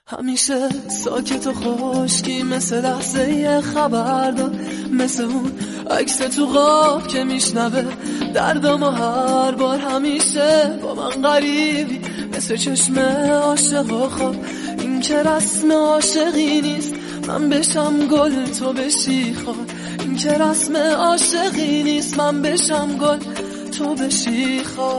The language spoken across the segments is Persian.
همیشه ساکت و خشکی مثل لحظه خبردار، مثل اون عکس تو خواب که میشنوه دردامو هر بار. همیشه با من غریبی مثل چشم عاشق و خواب. این که رسم عاشقی نیست من بشم گل تو بشی خار. این که رسم عاشقی نیست من بشم گل تو بشی خار.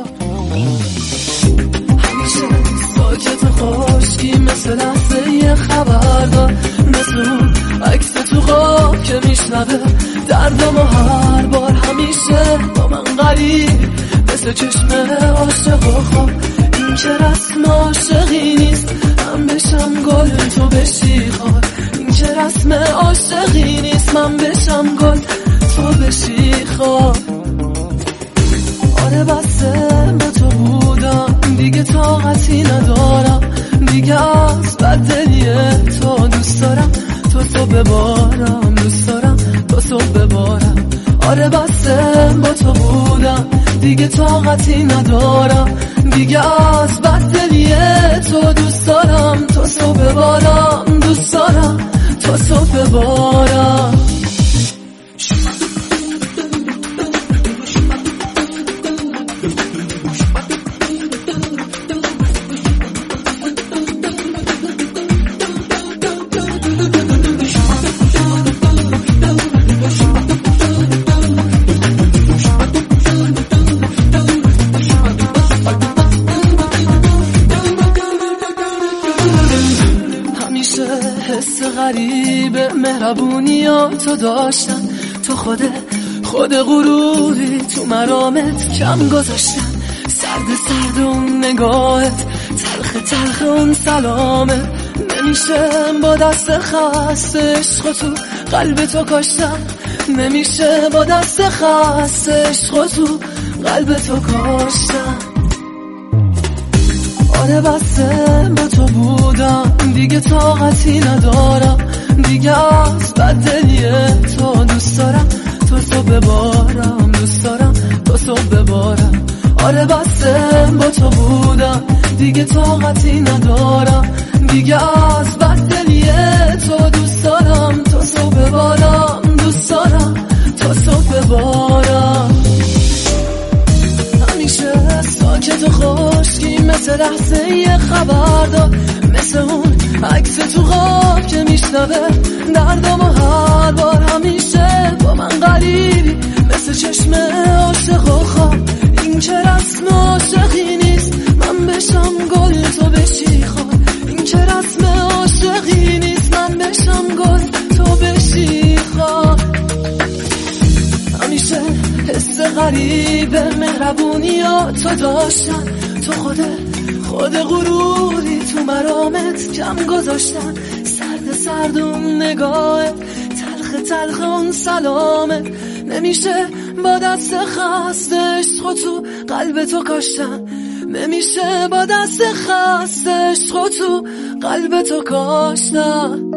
همیشه ساکت و خشکی مثل لحظه خبردار، مثل اون عکس تو خواب که میشنوه دردامو هر بار. همیشه با من غریب مثل چشم عاشق و خواب. این که رسم عاشقی نیست من بشم گل تو بشی خار. این که رسم عاشقی نیست من بشم گل تو بشی خار. آره بسه با تو بودم دیگه طاقتی ندارم، دیگه از بددلی تو دوست دارم تو ببارم، دوست دارم تو ببارم. آره بسه با تو بودم دیگه طاقتی ندارم، دیگه از بددلی تو دوست دارم تو ببارم، دوست دارم تو ببارم. حس غریب مهربونی تو داشتن، تو خود غروری تو مرامت کم گذاشتن. سرد اون نگاهت، تلخ اون سلامت. نمیشه با دست خسته عشق تو قلب تو کاشتن، نمیشه با دست خسته عشق تو قلب تو کاشتن. آره بسه با تو بودم دیگه طاقتی ندارم، دیگه از بددلی تو دوست دارم تو ببارم، دوست دارم تو ببارم. آره بسه با تو بودم دیگه طاقتی ندارم، دیگه از بددلی تو دوست دارم تو ببارم، دوست دارم تو ببارم. همیشه ساکت و خشکی مثل لحظه خبردار، مثل اون عکس تو خواب که میشنوه دردامو هر بار. همیشه با من غریبی مثل چشم عاشق و خواب. این که رسم عاشقی نیست من بشم گل تو بشی خار. این که رسم عاشقی نیست من بشم گل تو بشی خار. همیشه حس غریب مهربونی تو داشتن، تو خود غروری تو مرامت کم گذاشتن. سرد اون نگاهت، تلخ اون سلامت. نمیشه با دست خسته عشق تو قلب تو کاشتن، نمیشه با دست خسته عشق تو قلب تو کاشتن.